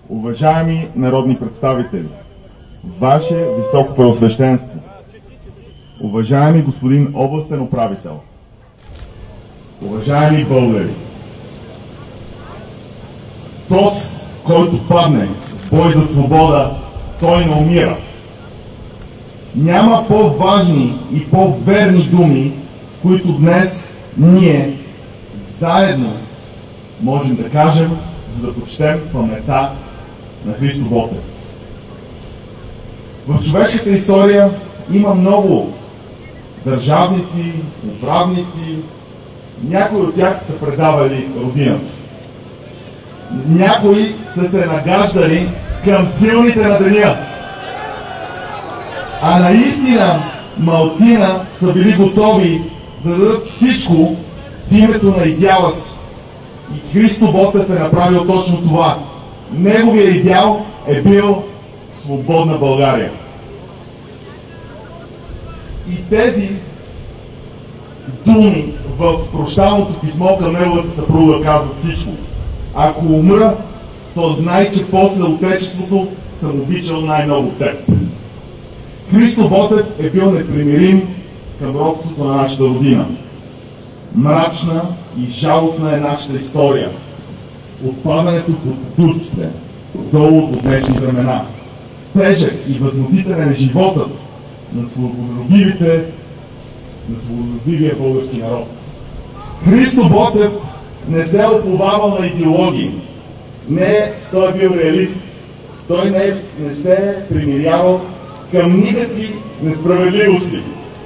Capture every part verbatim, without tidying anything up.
Уважаеми народни представители, Ваше Високо Преосвещенство, уважаеми господин областен управител, уважаеми българи, този, който падне в бой за свобода, той не умира. Няма по-важни и по-верни думи, които днес ние заедно можем да кажем, за да почетем паметта на Христо Ботев. В човешката история има много държавници, управници, някои от тях са предавали родината. Някои са се нагаждали към силните на деня. А наистина малцина са били готови да дадат всичко в името на идеала си. И Христо Ботев е направил точно това. Неговият идеал е бил свободна България. И тези думи в прощалното писмо към неговата съпруга казват всичко. Ако умра, то знай, че после Отечеството съм обичал най-много теб. Христо Ботев е бил непримирим към родството на нашата родина. Мрачна и жалостна е нашата история. От падането под турците долу до днешни времена. Тежък и възмутителен е животът на свободолюбивите, на свободолюбивия български народ. Христо Ботев не се оповавал на идеологии. Не, той е бил реалист. Той не, не се е примирявал към никакви несправедливости.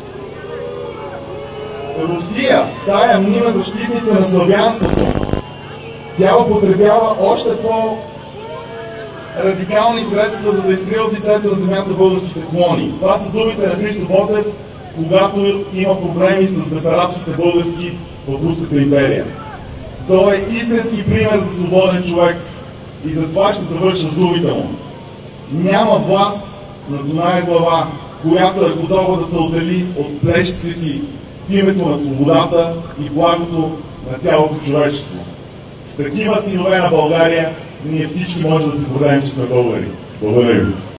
Русия, тая мнима защитница на славянството, тя употребява още по-радикални средства, за да изтрие от лицето на земята българските клони. Това са думите на Христо Ботев, когато има проблеми с бесарабските български в Руската империя. Той е истински пример за свободен човек и затова ще завърша с думите му. Няма власт над оная глава, която е готова да се отдели от плещите си в името на свободата и благото на цялото човечество. С такива синове на България ние всички можем да се гордеем, че сме българи. Благодаря ви.